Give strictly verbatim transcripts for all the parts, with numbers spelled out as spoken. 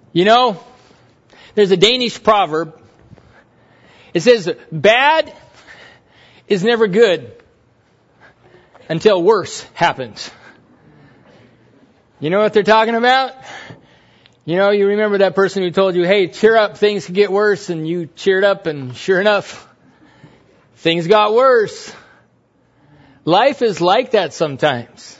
You know, there's a Danish proverb. It says, bad is never good until worse happens. You know what they're talking about? You know, you remember that person who told you, hey, cheer up, things could get worse, and you cheered up, and sure enough, things got worse. Life is like that sometimes.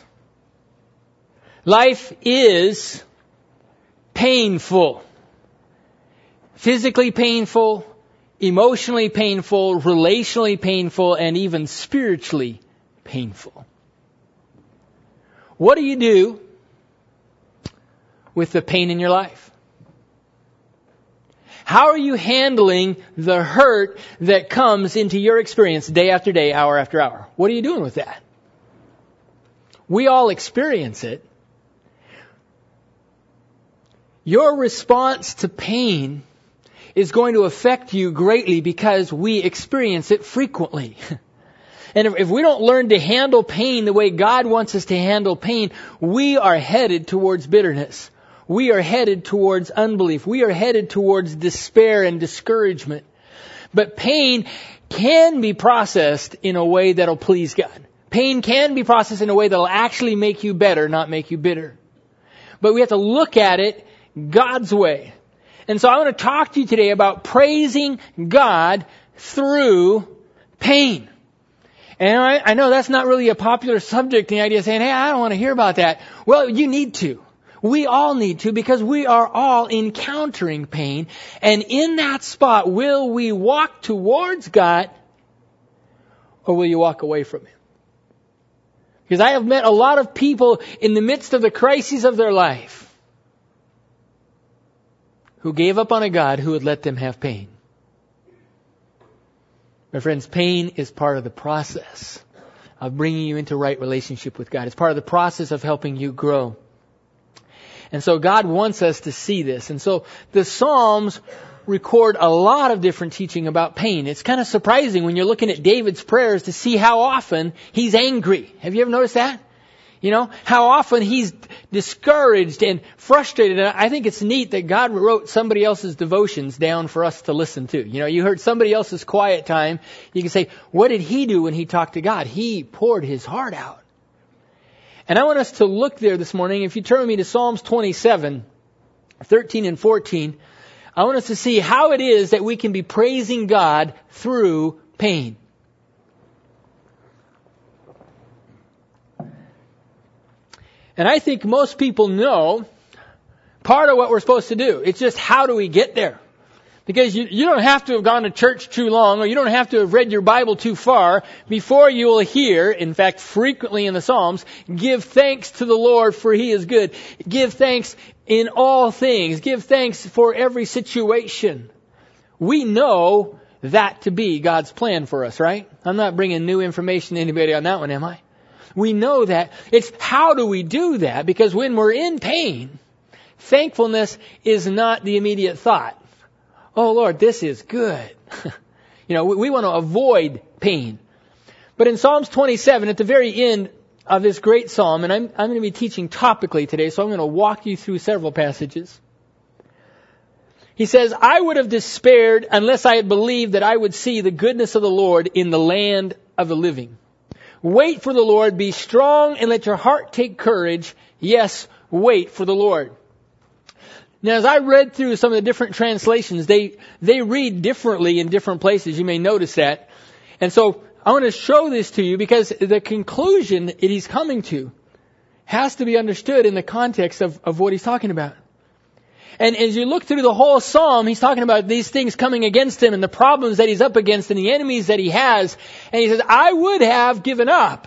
Life is painful. Physically painful, emotionally painful, relationally painful, and even spiritually painful. What do you do with the pain in your life? How are you handling the hurt that comes into your experience day after day, hour after hour? What are you doing with that? We all experience it. Your response to pain is going to affect you greatly because we experience it frequently. And if, if we don't learn to handle pain the way God wants us to handle pain, we are headed towards bitterness. We are headed towards unbelief. We are headed towards despair and discouragement. But pain can be processed in a way that'll please God. Pain can be processed in a way that'll actually make you better, not make you bitter. But we have to look at it God's way. And so I want to talk to you today about praising God through pain. And I, I know that's not really a popular subject, the idea of saying, hey, I don't want to hear about that. Well, you need to. We all need to, because we are all encountering pain. And in that spot, will we walk towards God, or will you walk away from Him? Because I have met a lot of people in the midst of the crises of their life who gave up on a God who would let them have pain. My friends, pain is part of the process of bringing you into right relationship with God. It's part of the process of helping you grow. And so God wants us to see this. And so the Psalms record a lot of different teaching about pain. It's kind of surprising when you're looking at David's prayers to see how often he's angry. Have you ever noticed that? You know, how often he's discouraged and frustrated. And I think it's neat that God wrote somebody else's devotions down for us to listen to. You know, you heard somebody else's quiet time. You can say, what did he do when he talked to God? He poured his heart out. And I want us to look there this morning. If you turn with me to Psalms twenty-seven, thirteen and fourteen, I want us to see how it is that we can be praising God through pain. And I think most people know part of what we're supposed to do. It's just, how do we get there? Because you, you don't have to have gone to church too long, or you don't have to have read your Bible too far before you will hear, in fact, frequently in the Psalms, give thanks to the Lord for He is good. Give thanks in all things. Give thanks for every situation. We know that to be God's plan for us, right? I'm not bringing new information to anybody on that one, am I? We know that. It's how do we do that? Because when we're in pain, thankfulness is not the immediate thought. Oh, Lord, this is good. You know, we, we want to avoid pain. But in Psalms twenty-seven, at the very end of this great psalm, and I'm, I'm going to be teaching topically today, so I'm going to walk you through several passages. He says, I would have despaired unless I had believed that I would see the goodness of the Lord in the land of the living. Wait for the Lord, be strong, and let your heart take courage. Yes, wait for the Lord. Now, as I read through some of the different translations, they, they read differently in different places. You may notice that. And so I want to show this to you because the conclusion that he's coming to has to be understood in the context of, of what he's talking about. And as you look through the whole psalm, he's talking about these things coming against him and the problems that he's up against and the enemies that he has. And he says, I would have given up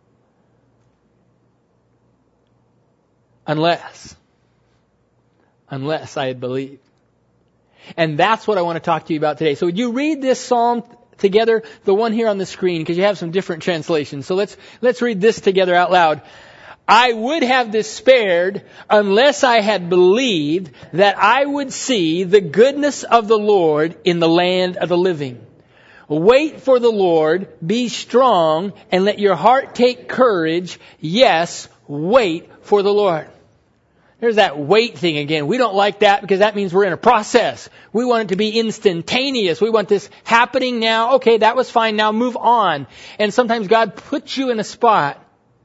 unless, unless I had believed. And that's what I want to talk to you about today. So would you read this psalm together, the one here on the screen, because you have some different translations. So let's, let's read this together out loud. I would have despaired unless I had believed that I would see the goodness of the Lord in the land of the living. Wait for the Lord, be strong, and let your heart take courage. Yes, wait for the Lord. There's that wait thing again. We don't like that because that means we're in a process. We want it to be instantaneous. We want this happening now. Okay, that was fine. Now move on. And sometimes God puts you in a spot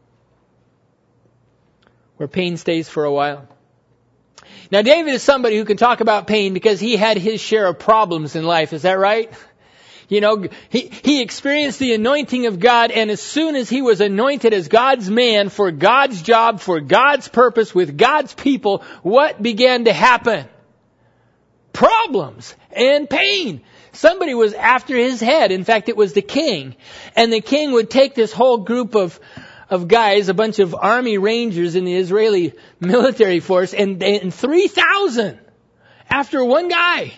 where pain stays for a while. Now David is somebody who can talk about pain because he had his share of problems in life. Is that right? You know, he, he experienced the anointing of God, and as soon as he was anointed as God's man for God's job, for God's purpose, with God's people, what began to happen? Problems and pain. Somebody was after his head. In fact, it was the king. And the king would take this whole group of of guys, a bunch of army rangers in the Israeli military force, and, and three thousand after one guy.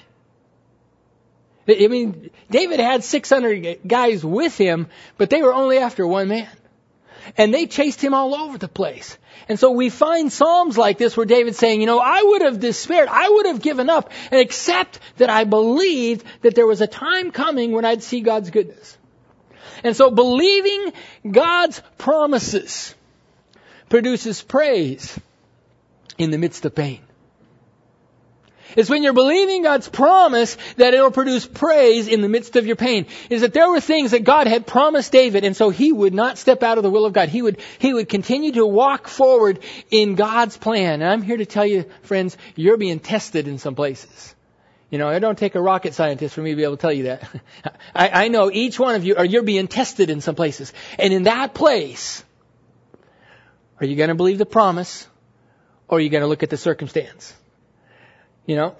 I mean, David had six hundred guys with him, but they were only after one man. And they chased him all over the place. And so we find Psalms like this where David's saying, you know, I would have despaired, I would have given up, and except that I believed that there was a time coming when I'd see God's goodness. And so believing God's promises produces praise in the midst of pain. It's when you're believing God's promise that it'll produce praise in the midst of your pain. Is that there were things that God had promised David, and so he would not step out of the will of God. He would, he would continue to walk forward in God's plan. And I'm here to tell you, friends, you're being tested in some places. You know, it don't take a rocket scientist for me to be able to tell you that. I, I know each one of you, or you're being tested in some places. And in that place, are you going to believe the promise, or are you going to look at the circumstance? You know,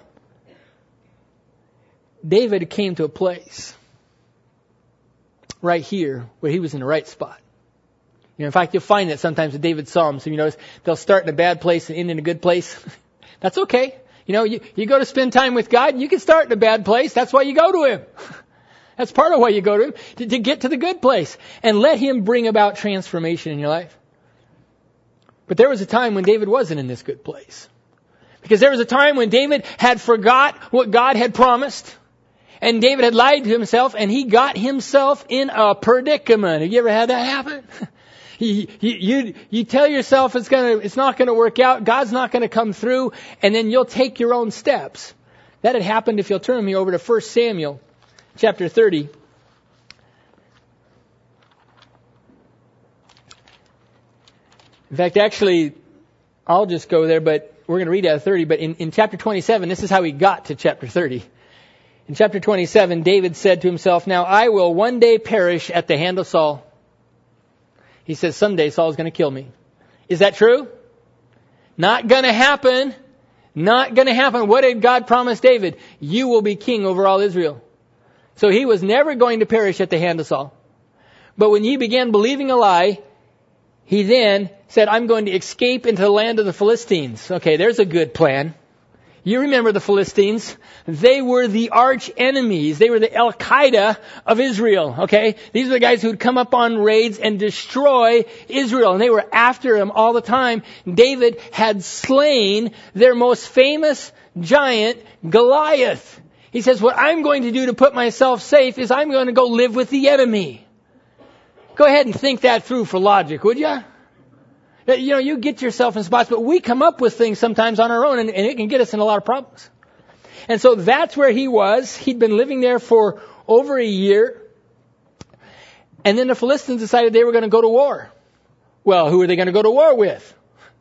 David came to a place right here where he was in the right spot. You know, in fact, you'll find that sometimes in David's Psalms, you notice they'll start in a bad place and end in a good place. That's okay. You know, you, you go to spend time with God, you can start in a bad place. That's why you go to Him. That's part of why you go to Him, to, to get to the good place and let Him bring about transformation in your life. But there was a time when David wasn't in this good place. Because there was a time when David had forgot what God had promised. And David had lied to himself, and he got himself in a predicament. Have you ever had that happen? you, you, you, you tell yourself it's gonna, it's not gonna work out, God's not gonna come through, and then you'll take your own steps. That had happened, if you'll turn me over to First Samuel, chapter thirty. In fact, actually, I'll just go there, but we're going to read out of thirty, but in, in chapter twenty-seven, this is how he got to chapter thirty. In chapter twenty-seven, David said to himself, now I will one day perish at the hand of Saul. He says, someday Saul's going to kill me. Is that true? Not going to happen. Not going to happen. What did God promise David? You will be king over all Israel. So he was never going to perish at the hand of Saul. But when he began believing a lie, he then said, I'm going to escape into the land of the Philistines. Okay, there's a good plan. You remember the Philistines. They were the arch enemies. They were the Al-Qaeda of Israel. Okay, these are the guys who would come up on raids and destroy Israel. And they were after him all the time. David had slain their most famous giant, Goliath. He says, what I'm going to do to put myself safe is I'm going to go live with the enemy. Go ahead and think that through for logic, would you? You know, you get yourself in spots, but we come up with things sometimes on our own, and, and it can get us in a lot of problems. And so that's where he was. He'd been living there for over a year. And then the Philistines decided they were going to go to war. Well, who are they going to go to war with?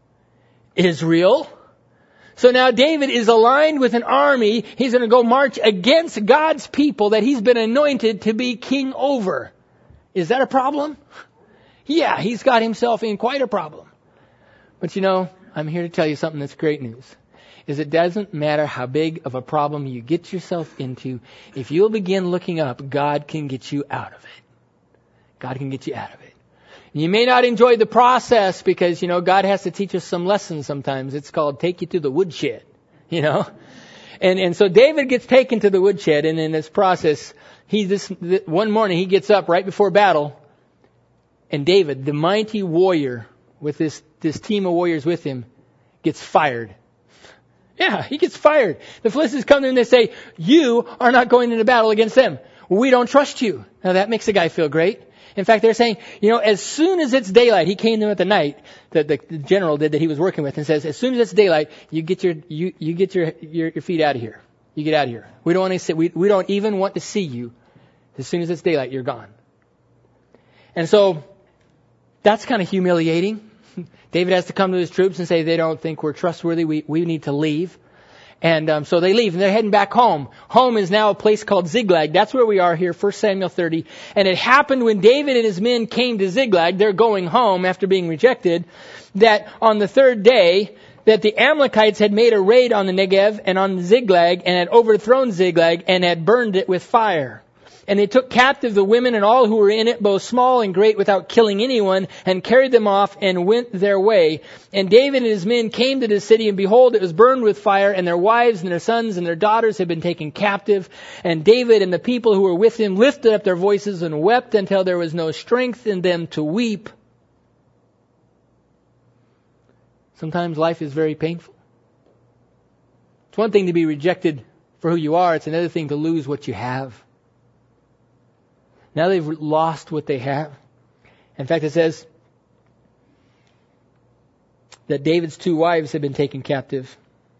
Israel. So now David is aligned with an army. He's going to go march against God's people that he's been anointed to be king over. Is that a problem? Yeah, he's got himself in quite a problem. But you know, I'm here to tell you something that's great news. Is it doesn't matter how big of a problem you get yourself into. If you'll begin looking up, God can get you out of it. God can get you out of it. You may not enjoy the process because, you know, God has to teach us some lessons sometimes. It's called take you to the woodshed, you know. And and so David gets taken to the woodshed, and in this process, he this one morning he gets up right before battle, and David, the mighty warrior with this this team of warriors with him, gets fired. Yeah, he gets fired. The Philistines come to him and they say, "You are not going into battle against them. We don't trust you." Now that makes the guy feel great. In fact, they're saying, you know, as soon as it's daylight, he came to them at the night, the, the, the general did that he was working with, and says, as soon as it's daylight, you get your, you, you get your, your, your feet out of here. You get out of here. We don't want to see, we, we don't even want to see you. As soon as it's daylight, you're gone. And so, that's kind of humiliating. David has to come to his troops and say, they don't think we're trustworthy. We, we need to leave. And um, so they leave, and they're heading back home. Home is now a place called Ziklag. That's where we are here, First Samuel thirty. And it happened when David and his men came to Ziklag, they're going home after being rejected, that on the third day, that the Amalekites had made a raid on the Negev and on Ziklag, and had overthrown Ziklag, and had burned it with fire. And they took captive the women and all who were in it, both small and great, without killing anyone, and carried them off and went their way. And David and his men came to the city, and behold, it was burned with fire, and their wives and their sons and their daughters had been taken captive. And David and the people who were with him lifted up their voices and wept until there was no strength in them to weep. Sometimes life is very painful. It's one thing to be rejected for who you are. It's another thing to lose what you have. Now they've lost what they have. In fact, it says that David's two wives have been taken captive.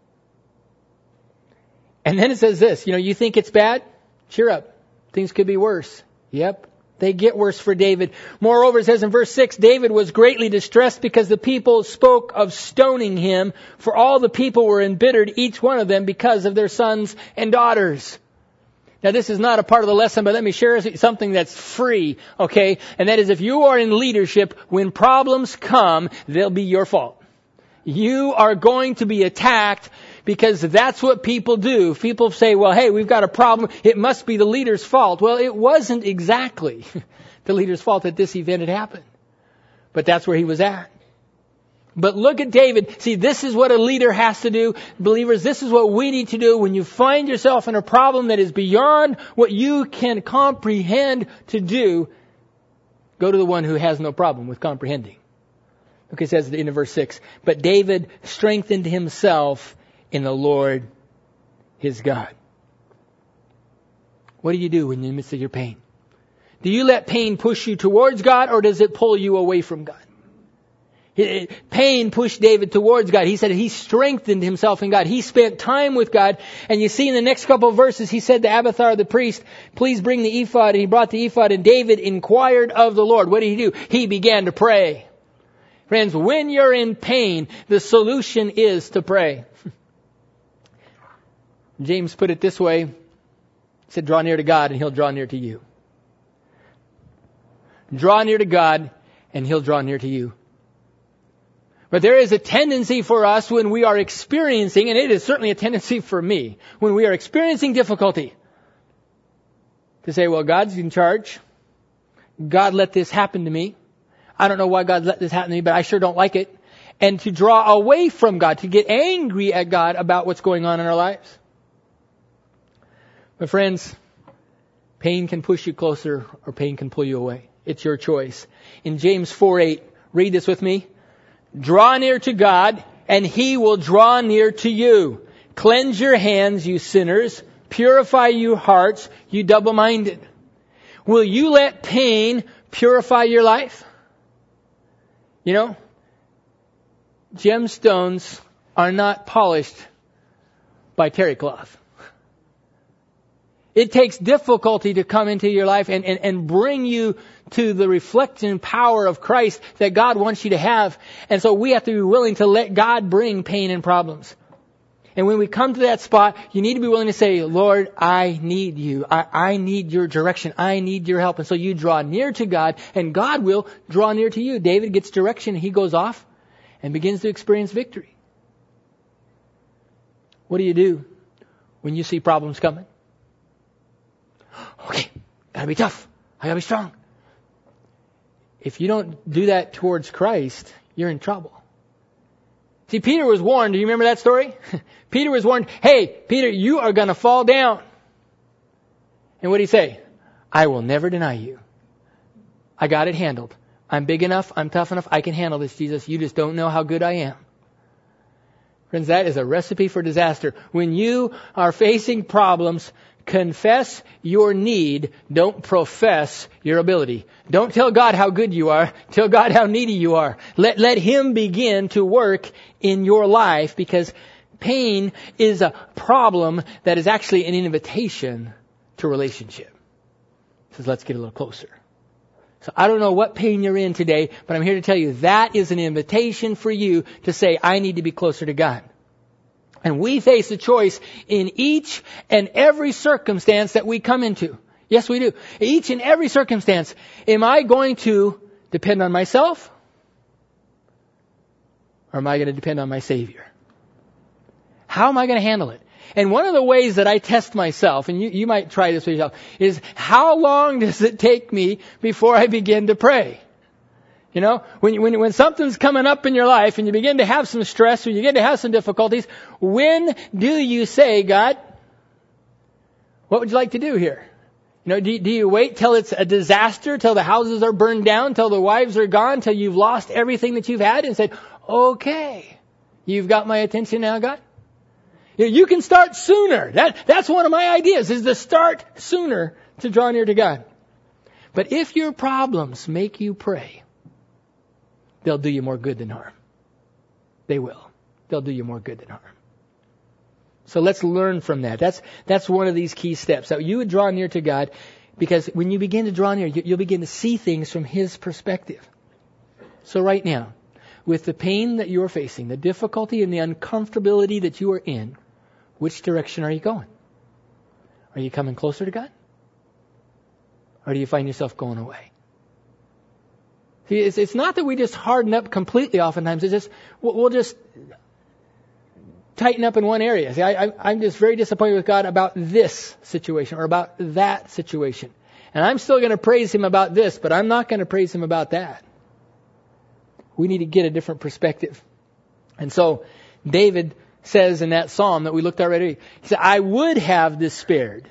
And then it says this, you know, you think it's bad? Cheer up. Things could be worse. Yep. They get worse for David. Moreover, it says in verse six, David was greatly distressed because the people spoke of stoning him, for all the people were embittered, each one of them, because of their sons and daughters. Now, this is not a part of the lesson, but let me share something that's free, okay? And that is, if you are in leadership, when problems come, they'll be your fault. You are going to be attacked because that's what people do. People say, well, hey, we've got a problem. It must be the leader's fault. Well, it wasn't exactly the leader's fault that this event had happened. But that's where he was at. But look at David. See, this is what a leader has to do. Believers, this is what we need to do when you find yourself in a problem that is beyond what you can comprehend to do. Go to the one who has no problem with comprehending. Okay, it says in verse six, but David strengthened himself in the Lord his God. What do you do in the midst of your pain? Do you let pain push you towards God, or does it pull you away from God? Pain pushed David towards God. He said he strengthened himself in God. He spent time with God. And you see in the next couple of verses, he said to Abiathar the priest, please bring the ephod. And he brought the ephod, and David inquired of the Lord. What did he do? He began to pray. Friends, when you're in pain, the solution is to pray. James put it this way. He said, draw near to God and he'll draw near to you. Draw near to God and he'll draw near to you. But there is a tendency for us when we are experiencing, and it is certainly a tendency for me, when we are experiencing difficulty, to say, well, God's in charge. God let this happen to me. I don't know why God let this happen to me, but I sure don't like it. And to draw away from God, to get angry at God about what's going on in our lives. But friends, pain can push you closer or pain can pull you away. It's your choice. In James four eight, read this with me. Draw near to God, and He will draw near to you. Cleanse your hands, you sinners. Purify your hearts, you double-minded. Will you let pain purify your life? You know, gemstones are not polished by terry cloth. It takes difficulty to come into your life and, and, and bring you to the reflection power of Christ that God wants you to have. And so we have to be willing to let God bring pain and problems. And when we come to that spot, you need to be willing to say, Lord, I need you. I, I need your direction. I need your help. And so you draw near to God, and God will draw near to you. David gets direction. He goes off and begins to experience victory. What do you do when you see problems coming? Okay, gotta be tough. I gotta be strong. If you don't do that towards Christ, you're in trouble. See, Peter was warned. Do you remember that story? Peter was warned, hey, Peter, you are gonna fall down. And what did he say? I will never deny you. I got it handled. I'm big enough. I'm tough enough. I can handle this, Jesus. You just don't know how good I am. Friends, that is a recipe for disaster. When you are facing problems, Confess your need. Don't profess your ability. Don't tell God how good you are. Tell God how needy you are. Let, let Him begin to work in your life, because pain is a problem that is actually an invitation to relationship. He says, let's get a little closer. So I don't know what pain you're in today, but I'm here to tell you that is an invitation for you to say, I need to be closer to God. And we face a choice in each and every circumstance that we come into. Yes, we do. Each and every circumstance. Am I going to depend on myself? Or am I going to depend on my Savior? How am I going to handle it? And one of the ways that I test myself, and you, you might try this for yourself, is how long does it take me before I begin to pray? You know, when, when, when something's coming up in your life and you begin to have some stress or you begin to have some difficulties, when do you say, God, what would you like to do here? You know, do, do you wait till it's a disaster, till the houses are burned down, till the wives are gone, till you've lost everything that you've had and said, okay, you've got my attention now, God? You, know, you can start sooner. That, that's one of my ideas, is to start sooner to draw near to God. But if your problems make you pray, they'll do you more good than harm. They will. They'll do you more good than harm. So let's learn from that. That's that's one of these key steps. That you would draw near to God, because when you begin to draw near, you, you'll begin to see things from His perspective. So right now, with the pain that you're facing, the difficulty and the uncomfortability that you are in, which direction are you going? Are you coming closer to God? Or do you find yourself going away? See, it's, it's not that we just harden up completely oftentimes. It's just, we'll, we'll just tighten up in one area. See, I, I, I'm just very disappointed with God about this situation or about that situation. And I'm still going to praise Him about this, but I'm not going to praise Him about that. We need to get a different perspective. And so David says in that psalm that we looked at already, he said, I would have despaired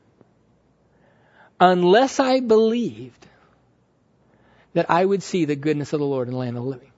unless I believed that I would see the goodness of the Lord in the land of the living.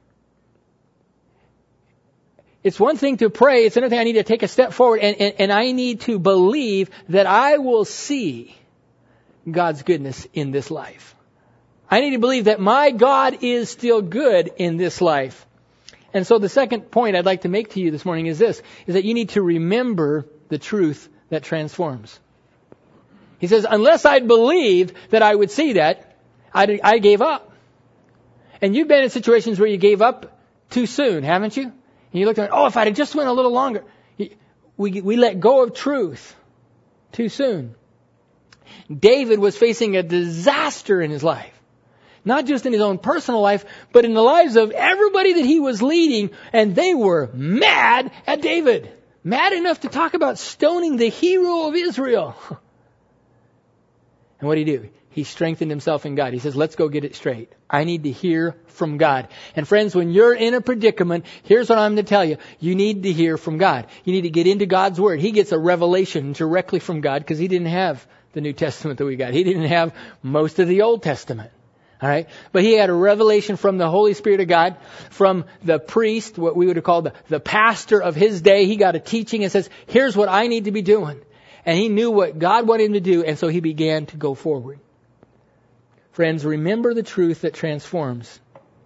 It's one thing to pray. It's another thing I need to take a step forward and, and, and I need to believe that I will see God's goodness in this life. I need to believe that my God is still good in this life. And so the second point I'd like to make to you this morning is this, is that you need to remember the truth that transforms. He says, unless I'd believed that I would see that, I'd, I gave up. And you've been in situations where you gave up too soon, haven't you? And you looked at, oh, if I'd have just went a little longer. We, we let go of truth too soon. David was facing a disaster in his life. Not just in his own personal life, but in the lives of everybody that he was leading. And they were mad at David. Mad enough to talk about stoning the hero of Israel. And what did he do? He strengthened himself in God. He says, let's go get it straight. I need to hear from God. And friends, when you're in a predicament, here's what I'm going to tell you. You need to hear from God. You need to get into God's Word. He gets a revelation directly from God because he didn't have the New Testament that we got. He didn't have most of the Old Testament. All right. But he had a revelation from the Holy Spirit of God, from the priest, what we would have called the, the pastor of his day. He got a teaching and says, here's what I need to be doing. And he knew what God wanted him to do. And so he began to go forward. Friends, remember the truth that transforms.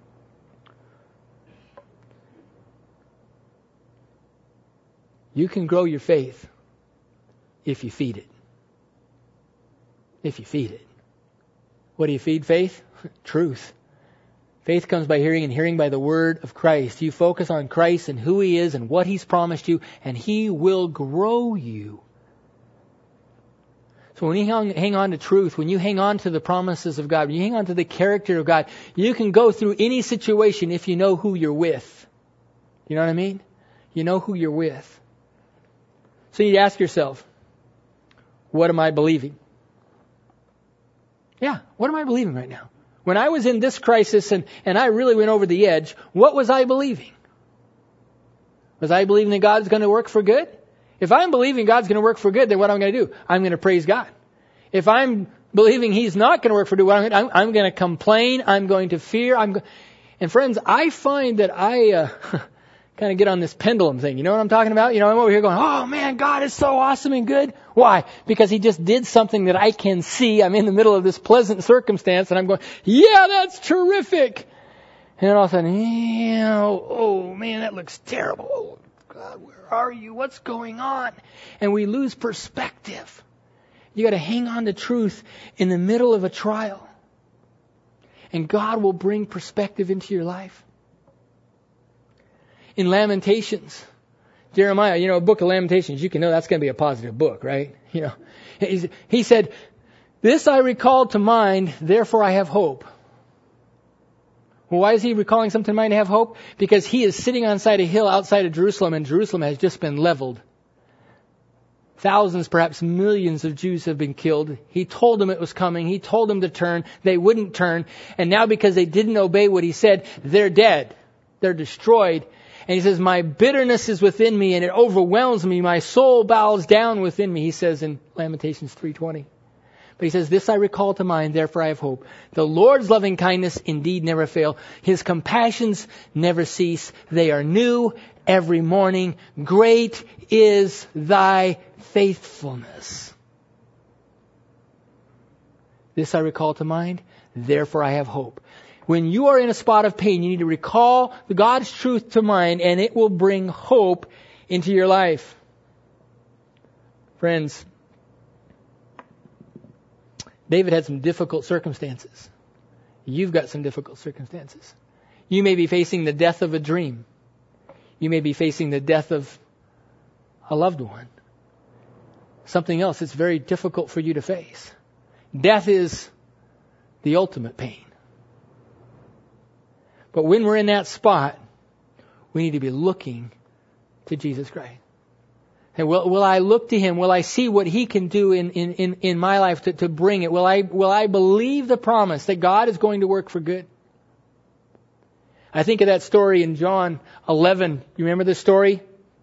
You can grow your faith if you feed it. If you feed it. What do you feed faith? Truth. Faith comes by hearing, and hearing by the word of Christ. You focus on Christ and who He is and what He's promised you, and He will grow you. So when you hang, hang on to truth, when you hang on to the promises of God, when you hang on to the character of God, you can go through any situation if you know who you're with. You know what I mean? You know who you're with. So you ask yourself, what am I believing? Yeah, what am I believing right now? When I was in this crisis and, and I really went over the edge, what was I believing? Was I believing that God's going to work for good? If I'm believing God's going to work for good, then what am I going to do? I'm going to praise God. If I'm believing He's not going to work for good, what I'm, I'm, I'm going to complain. I'm going to fear. I'm go- and friends, I find that I uh, kind of get on this pendulum thing. You know what I'm talking about? You know, I'm over here going, oh man, God is so awesome and good. Why? Because he just did something that I can see. I'm in the middle of this pleasant circumstance and I'm going, yeah, that's terrific. And then all of a sudden, yeah, oh man, that looks terrible. Oh God, where are you? What's going on? And we lose perspective. You got to hang on to truth in the middle of a trial. And God will bring perspective into your life. In Lamentations, Jeremiah, you know, a book of Lamentations, you can know that's going to be a positive book, right? You know, He's, he said, this I recall to mind, therefore I have hope. Well, why is he recalling something to mind to have hope? Because he is sitting on side a hill outside of Jerusalem, and Jerusalem has just been leveled. Thousands, perhaps millions of Jews have been killed. He told them it was coming. He told them to turn. They wouldn't turn. And now because they didn't obey what he said, they're dead. They're destroyed. And he says, my bitterness is within me and it overwhelms me. My soul bows down within me, he says in Lamentations three twenty. But he says, this I recall to mind, therefore I have hope. The Lord's loving kindness indeed never fail. His compassions never cease. They are new every morning. Great is thy faithfulness. This I recall to mind, therefore I have hope. When you are in a spot of pain, you need to recall God's truth to mind, and it will bring hope into your life. Friends, David had some difficult circumstances. You've got some difficult circumstances. You may be facing the death of a dream. You may be facing the death of a loved one. Something else that's very difficult for you to face. Death is the ultimate pain. But when we're in that spot, we need to be looking to Jesus Christ. And will, will I look to him? Will I see what he can do in, in, in, in my life to, to bring it? Will I, will I believe the promise that God is going to work for good? I think of that story in John eleven. You remember this story?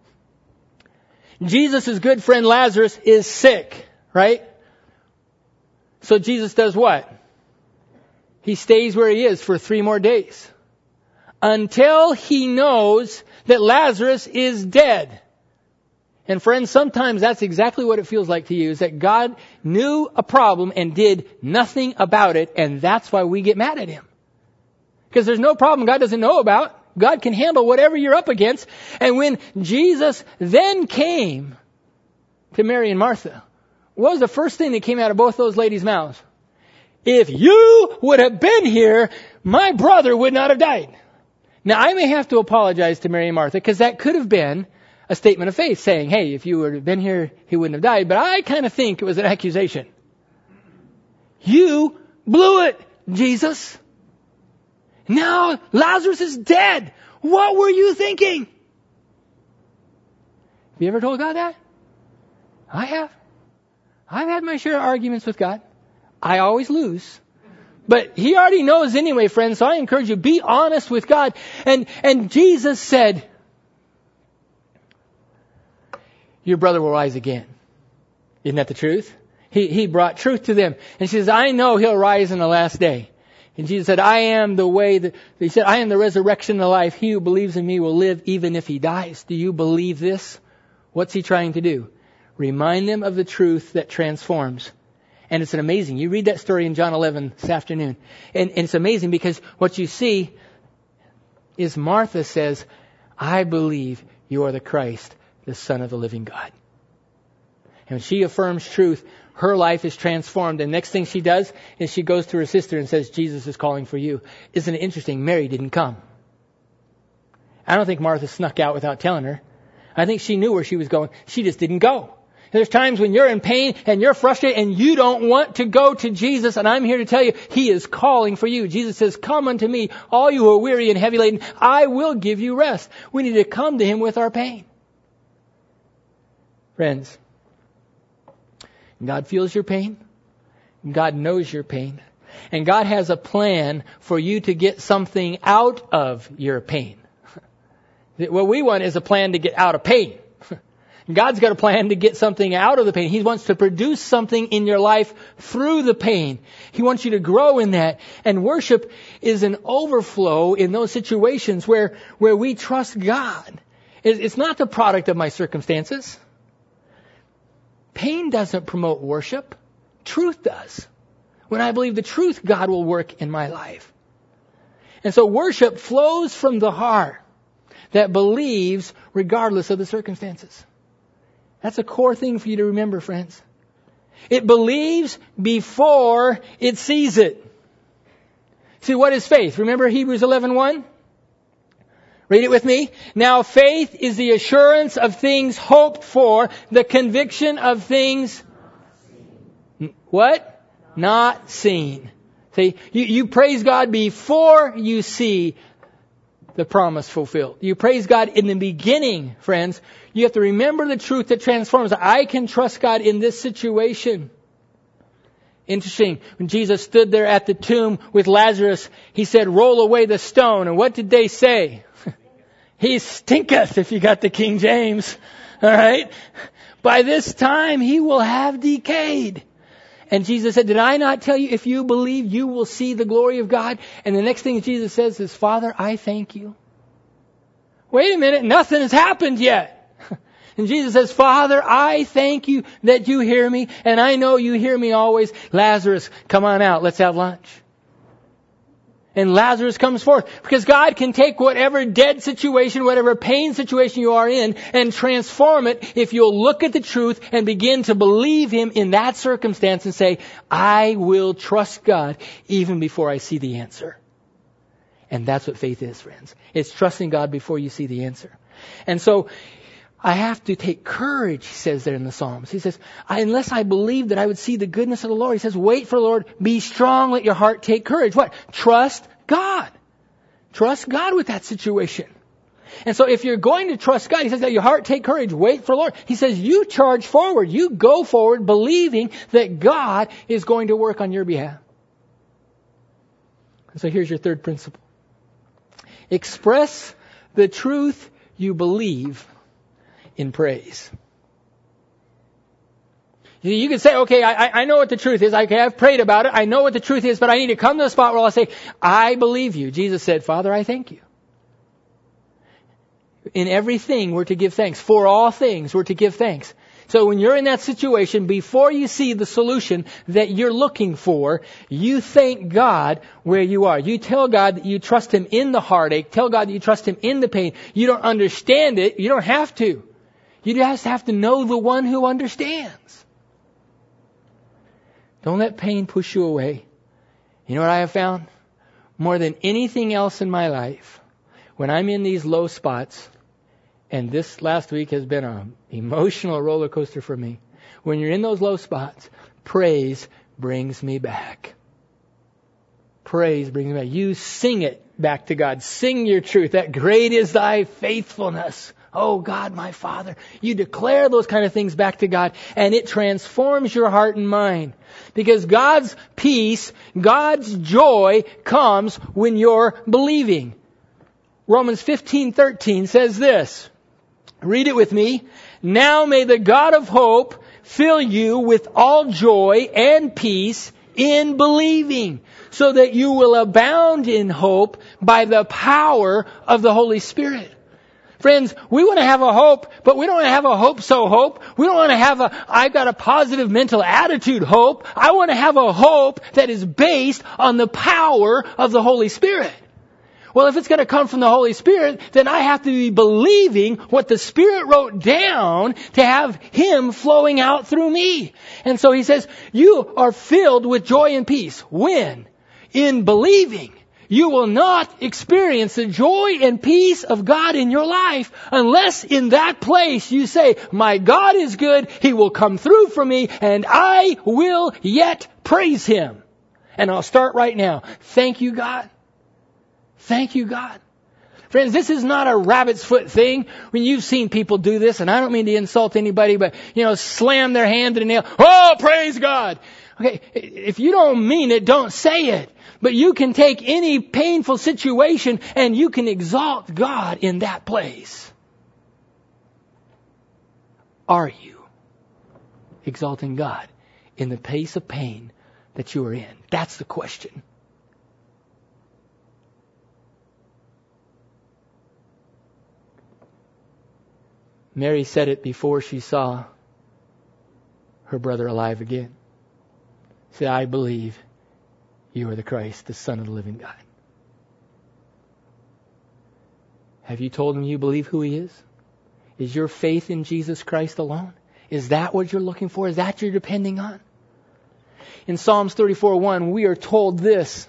Jesus' good friend Lazarus is sick, right? So Jesus does what? He stays where he is for three more days. Until he knows that Lazarus is dead. And friends, sometimes that's exactly what it feels like to you, is that God knew a problem and did nothing about it, and that's why we get mad at him. Because there's no problem God doesn't know about. God can handle whatever you're up against. And when Jesus then came to Mary and Martha, what was the first thing that came out of both those ladies' mouths? If you would have been here, my brother would not have died. Now, I may have to apologize to Mary and Martha, because that could have been a statement of faith saying, hey, if you would have been here, he wouldn't have died. But I kind of think it was an accusation. You blew it, Jesus. Now Lazarus is dead. What were you thinking? Have you ever told God that? I have. I've had my share of arguments with God. I always lose. But he already knows anyway, friends, so I encourage you, be honest with God. And, and Jesus said, your brother will rise again. Isn't that the truth? He, he brought truth to them. And she says, I know he'll rise in the last day. And Jesus said, I am the way that, he said, I am the resurrection and the life. He who believes in me will live even if he dies. Do you believe this? What's he trying to do? Remind them of the truth that transforms. And it's an amazing. You read that story in John eleven this afternoon. And, and it's amazing because what you see is Martha says, I believe you are the Christ, the Son of the living God. And when she affirms truth, her life is transformed. And next thing she does is she goes to her sister and says, Jesus is calling for you. Isn't it interesting? Mary didn't come. I don't think Martha snuck out without telling her. I think she knew where she was going. She just didn't go. There's times when you're in pain and you're frustrated and you don't want to go to Jesus. And I'm here to tell you, he is calling for you. Jesus says, come unto me, all you who are weary and heavy laden. I will give you rest. We need to come to him with our pain. Friends, God feels your pain. God knows your pain. And God has a plan for you to get something out of your pain. What we want is a plan to get out of pain. God's got a plan to get something out of the pain. He wants to produce something in your life through the pain. He wants you to grow in that. And worship is an overflow in those situations where, where we trust God It's not the product of my circumstances. Pain doesn't promote worship. Truth does. When I believe the truth, God will work in my life. And so worship flows from the heart that believes regardless of the circumstances. That's a core thing for you to remember, friends. It believes before it sees it. See, what is faith? Remember Hebrews eleven one? Read it with me. Now faith is the assurance of things hoped for, the conviction of things what? Not seen. See, you, you praise God before you see the promise fulfilled. You praise God in the beginning, friends. You have to remember the truth that transforms. I can trust God in this situation. Interesting. When Jesus stood there at the tomb with Lazarus, He said, roll away the stone. And what did they say? He stinketh, if you got the King James. All right. By this time, he will have decayed. And Jesus said, did I not tell you, if you believe, you will see the glory of God? And the next thing Jesus says is, Father, I thank you. Wait a minute, nothing has happened yet. And Jesus says, Father, I thank you that you hear me, and I know you hear me always. Lazarus, come on out, let's have lunch. And Lazarus comes forth. Because God can take whatever dead situation, whatever pain situation you are in, and transform it if you'll look at the truth and begin to believe Him in that circumstance and say, I will trust God even before I see the answer. And that's what faith is, friends. It's trusting God before you see the answer. And so, I have to take courage, he says there in the Psalms. He says, unless I believe that I would see the goodness of the Lord. He says, wait for the Lord. Be strong. Let your heart take courage. What? Trust God. Trust God with that situation. And so if you're going to trust God, he says, let your heart take courage. Wait for the Lord. He says, you charge forward. You go forward believing that God is going to work on your behalf. And so here's your third principle. Express the truth you believe in praise. You can say, okay, I, I know what the truth is. I have prayed about it. I know what the truth is, but I need to come to the spot where I'll say, I believe you. Jesus said, Father, I thank you. In everything, we're to give thanks. For all things, we're to give thanks. So when you're in that situation, before you see the solution that you're looking for, you thank God where you are. You tell God that you trust Him in the heartache. Tell God that you trust Him in the pain. You don't understand it. You don't have to. You just have to know the one who understands. Don't let pain push you away. You know what I have found? More than anything else in my life, when I'm in these low spots, and this last week has been an emotional roller coaster for me. When you're in those low spots, praise brings me back. Praise brings me back. You sing it back to God. Sing your truth. That great is thy faithfulness. Oh God, my Father. You declare those kind of things back to God, and it transforms your heart and mind. Because God's peace, God's joy comes when you're believing. Romans fifteen thirteen says this. Read it with me. Now may the God of hope fill you with all joy and peace in believing, so that you will abound in hope by the power of the Holy Spirit. Friends, we want to have a hope, but we don't want to have a hope so hope. We don't want to have a, I've got a positive mental attitude hope. I want to have a hope that is based on the power of the Holy Spirit. Well, if it's going to come from the Holy Spirit, then I have to be believing what the Spirit wrote down to have Him flowing out through me. And so He says, you are filled with joy and peace. When? In believing. You will not experience the joy and peace of God in your life unless in that place you say, my God is good, He will come through for me, and I will yet praise Him. And I'll start right now. Thank you, God. Thank you, God. Friends, this is not a rabbit's foot thing. When you've seen people do this, and I don't mean to insult anybody, but, you know, slam their hand to the nail. Oh, praise God. Okay, if you don't mean it, don't say it. But you can take any painful situation and you can exalt God in that place. Are you exalting God in the place of pain that you are in? That's the question. Mary said it before she saw her brother alive again. She said, I believe you are the Christ, the Son of the living God. Have you told him you believe who he is? Is your faith in Jesus Christ alone? Is that what you're looking for? Is that you're depending on? In Psalms thirty-four one, we are told this,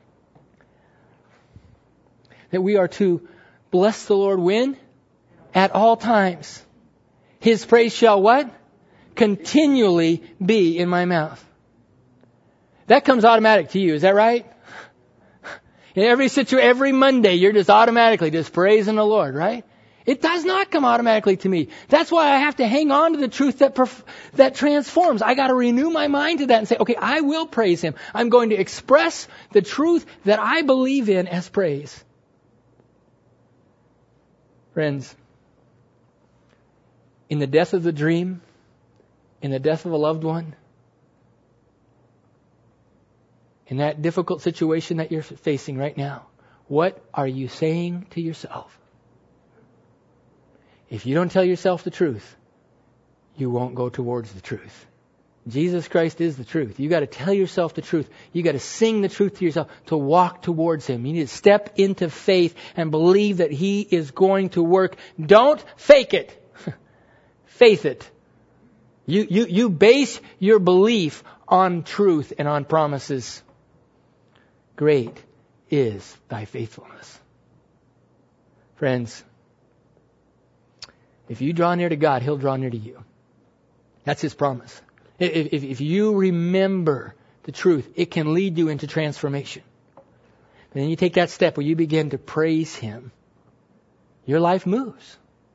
that we are to bless the Lord when? At all times. His praise shall what? Continually be in my mouth. That comes automatic to you. Is that right? In every situation, every Monday, you're just automatically just praising the Lord, right? It does not come automatically to me. That's why I have to hang on to the truth that perf- that transforms. I got to renew my mind to that and say, okay, I will praise him. I'm going to express the truth that I believe in as praise. Friends, in the death of the dream, in the death of a loved one, in that difficult situation that you're facing right now, what are you saying to yourself? If you don't tell yourself the truth, you won't go towards the truth. Jesus Christ is the truth. You got to tell yourself the truth. You got to sing the truth to yourself to walk towards him. You need to step into faith and believe that he is going to work. Don't fake it. Faith it. You, you, you base your belief on truth and on promises. Great is thy faithfulness. Friends, if you draw near to God, he'll draw near to you. That's his promise. If, if, if you remember the truth, it can lead you into transformation. And then you take that step where you begin to praise him. Your life moves.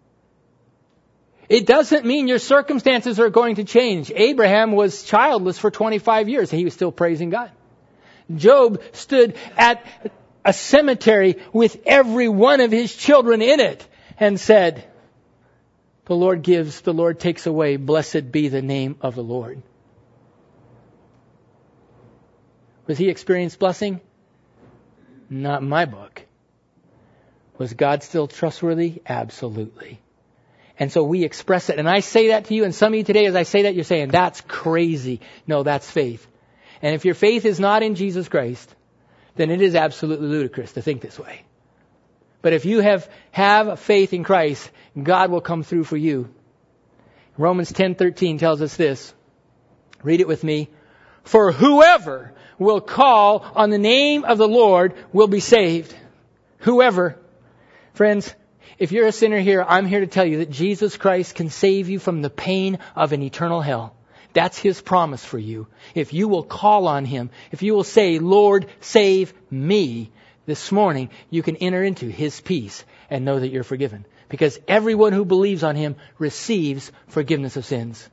It doesn't mean your circumstances are going to change. Abraham was childless for twenty-five years and he was still praising God. Job stood at a cemetery with every one of his children in it and said, the Lord gives, the Lord takes away. Blessed be the name of the Lord. Was he experienced blessing? Not in my book. Was God still trustworthy? Absolutely. And so we express it. And I say that to you, and some of you today, as I say that, you're saying, that's crazy. No, that's faith. And if your faith is not in Jesus Christ, then it is absolutely ludicrous to think this way. But if you have, have faith in Christ, God will come through for you. Romans ten thirteen tells us this. Read it with me. For whoever will call on the name of the Lord will be saved. Whoever. Friends, if you're a sinner here, I'm here to tell you that Jesus Christ can save you from the pain of an eternal hell. That's his promise for you. If you will call on him, if you will say, Lord, save me, this morning, you can enter into his peace and know that you're forgiven. Because everyone who believes on him receives forgiveness of sins.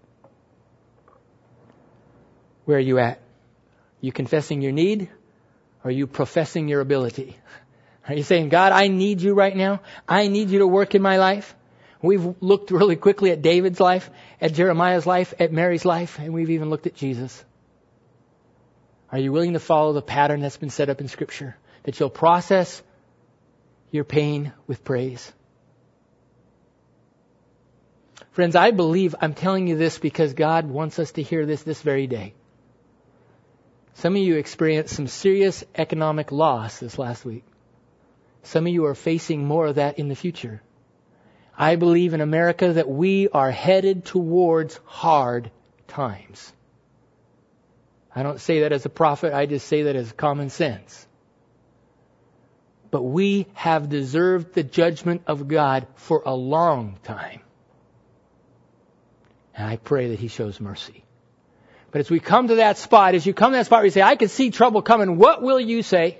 Where are you at? Are you confessing your need? Or are you professing your ability? Are you saying, God, I need you right now. I need you to work in my life. We've looked really quickly at David's life, at Jeremiah's life, at Mary's life, and we've even looked at Jesus. Are you willing to follow the pattern that's been set up in Scripture? That you'll process your pain with praise. Friends, I believe I'm telling you this because God wants us to hear this this very day. Some of you experienced some serious economic loss this last week. Some of you are facing more of that in the future. I believe in America that we are headed towards hard times. I don't say that as a prophet. I just say that as common sense. But we have deserved the judgment of God for a long time. And I pray that he shows mercy. But as we come to that spot, as you come to that spot where you say, I can see trouble coming, what will you say?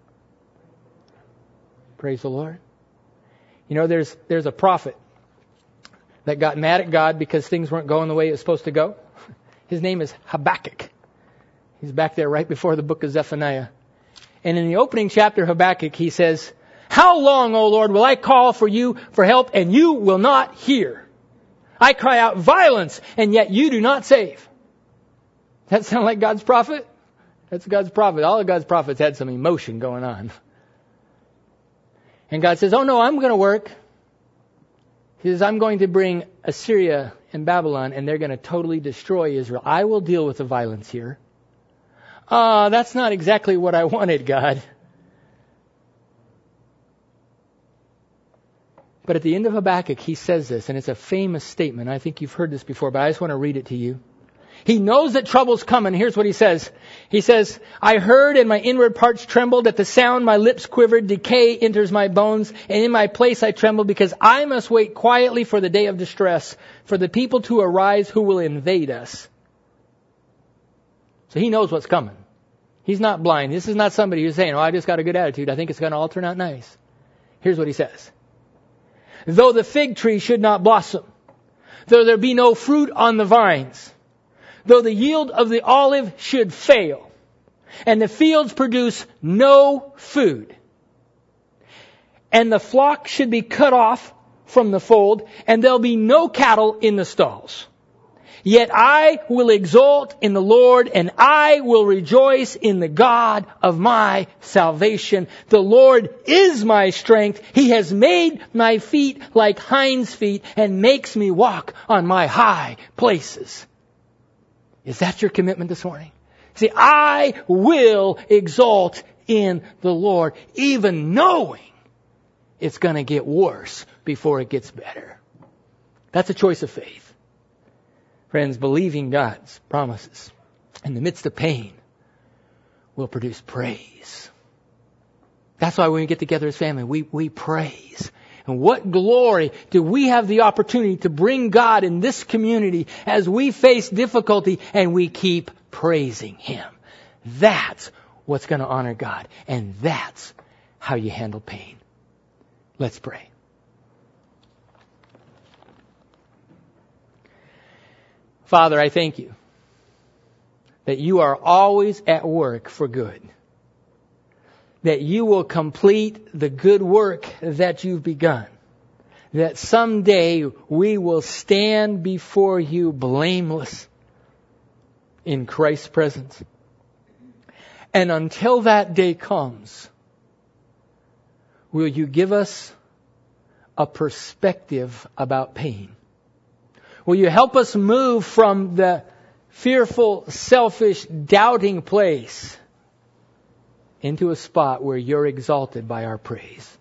Praise the Lord. You know, there's there's a prophet that got mad at God because things weren't going the way it was supposed to go. His name is Habakkuk. He's back there right before the book of Zephaniah. And in the opening chapter of Habakkuk, he says, how long, O Lord, will I call for you for help and you will not hear? I cry out violence and yet you do not save. That sound like God's prophet? That's God's prophet. All of God's prophets had some emotion going on. And God says, oh no, I'm going to work. He says, I'm going to bring Assyria and Babylon, and they're going to totally destroy Israel. I will deal with the violence here. Ah, uh, that's not exactly what I wanted, God. But at the end of Habakkuk, he says this, and it's a famous statement. I think you've heard this before, but I just want to read it to you. He knows that trouble's coming. Here's what he says. He says, I heard and my inward parts trembled. At the sound my lips quivered. Decay enters my bones. And in my place I tremble because I must wait quietly for the day of distress, for the people to arise who will invade us. So he knows what's coming. He's not blind. This is not somebody who's saying, oh, I just got a good attitude. I think it's going to all turn out nice. Here's what he says. Though the fig tree should not blossom, though there be no fruit on the vines, though the yield of the olive should fail, and the fields produce no food, and the flock should be cut off from the fold, and there'll be no cattle in the stalls. Yet I will exult in the Lord, and I will rejoice in the God of my salvation. The Lord is my strength. He has made my feet like hinds' feet, and makes me walk on my high places. Is that your commitment this morning? See, I will exult in the Lord, even knowing it's going to get worse before it gets better. That's a choice of faith. Friends, believing God's promises in the midst of pain will produce praise. That's why when we get together as family, we, we praise. And what glory do we have the opportunity to bring God in this community as we face difficulty and we keep praising Him. That's what's going to honor God. And that's how you handle pain. Let's pray. Father, I thank you that you are always at work for good. That you will complete the good work that you've begun. That someday we will stand before you blameless in Christ's presence. And until that day comes, will you give us a perspective about pain? Will you help us move from the fearful, selfish, doubting place into a spot where you're exalted by our praise?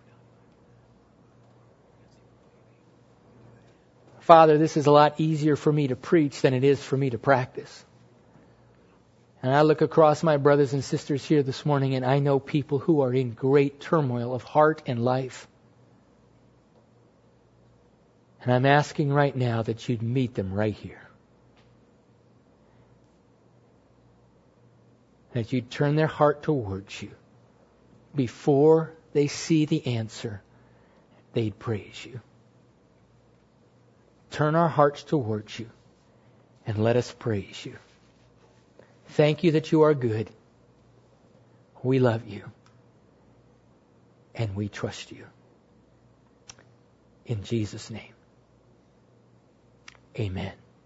Father, this is a lot easier for me to preach than it is for me to practice. And I look across my brothers and sisters here this morning, and I know people who are in great turmoil of heart and life. And I'm asking right now that you'd meet them right here. That you'd turn their heart towards you. Before they see the answer, they'd praise you. Turn our hearts towards you and let us praise you. Thank you that you are good. We love you. And we trust you. In Jesus' name. Amen.